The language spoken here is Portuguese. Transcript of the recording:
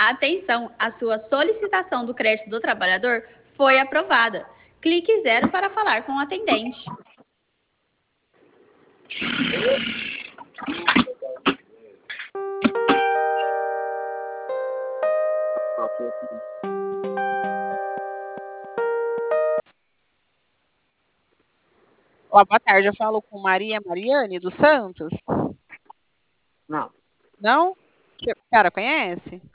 Atenção, a sua solicitação do crédito do trabalhador foi aprovada. Clique 0 para falar com o atendente. Olá, boa tarde. Eu falo com Maria Mariane dos Santos. Não. Não? Cara, conhece?